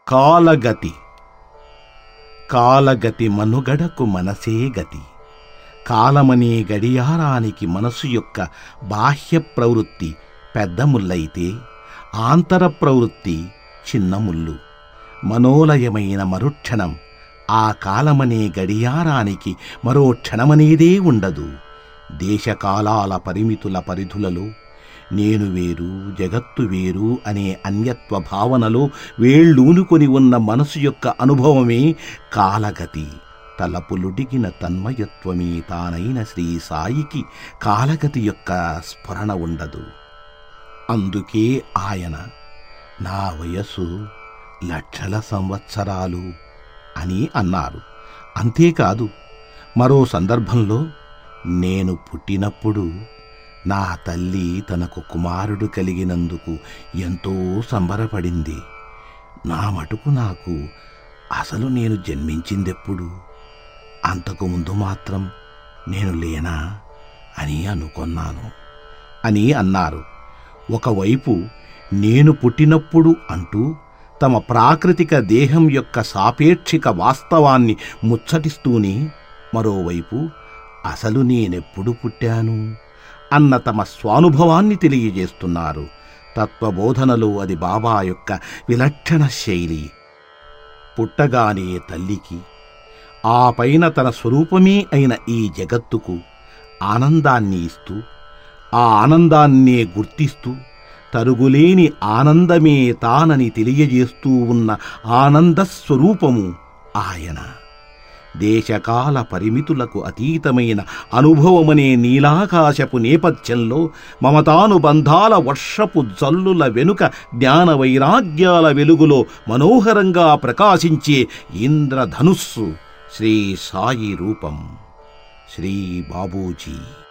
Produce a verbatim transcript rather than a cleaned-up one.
కాలగతి. కాలగతి మనుగడకు మనసే గతి. కాలమనే గడియారానికి మనసు యొక్క బాహ్య ప్రవృత్తి పెద్ద ముల్లైతే ఆంతర ప్రవృత్తి చిన్న ముల్లు. మనోలయమైన మరుక్షణం ఆ కాలమనే గడియారానికి మరో క్షణమనేదే ఉండదు. దేశకాలాల పరిమితుల పరిధులలో నేను వేరు జగత్తు వేరు అనే అన్యత్వ భావనలో వేళ్ళూనుకొని ఉన్న మనసు యొక్క అనుభవమే కాలగతి. తలపులుడిగిన తన్మయత్వమే తానైన శ్రీ సాయికి కాలగతి యొక్క స్ఫురణ ఉండదు. అందుకే ఆయన నా వయస్సు లక్షల సంవత్సరాలు అని అన్నారు. అంతేకాదు, మరో సందర్భంలో నేను పుట్టినప్పుడు నా తల్లి తనకు కుమారుడు కలిగినందుకు ఎంతో సంబరపడింది. నా మటుకు నాకు అసలు నేను జన్మించిందెప్పుడు, అంతకుముందు మాత్రం నేను లేనా అని అనుకున్నాను అని అన్నారు. ఒకవైపు నేను పుట్టినప్పుడు అంటూ తమ ప్రాకృతిక దేహం యొక్క సాపేక్షిక వాస్తవాన్ని ముచ్చటిస్తూనే, మరోవైపు అసలు నేనెప్పుడు పుట్టాను అన్న తమ స్వానుభవాన్ని తెలియజేస్తున్నారు. తత్వబోధనలో అది బాబా యొక్క విలక్షణ శైలి. పుట్టగానే తల్లికి, ఆ పైన తన స్వరూపమే అయిన ఈ జగత్తుకు ఆనందాన్ని ఇస్తూ, ఆ ఆనందాన్నే గుర్తిస్తూ తరుగులేని ఆనందమే తానని తెలియజేస్తూ ఉన్న ఆనందస్వరూపము ఆయన. దేశకాల పరిమితులకు అతీతమైన అనుభవమనే నీలాకాశపు నేపథ్యంలో మమతానుబంధాల వర్షపు జల్లుల వెనుక జ్ఞాన వైరాగ్యాల వెలుగులో మనోహరంగా ప్రకాశించే ఇంద్రధనుస్సు శ్రీ సాయి రూపం. శ్రీ బాబూజీ.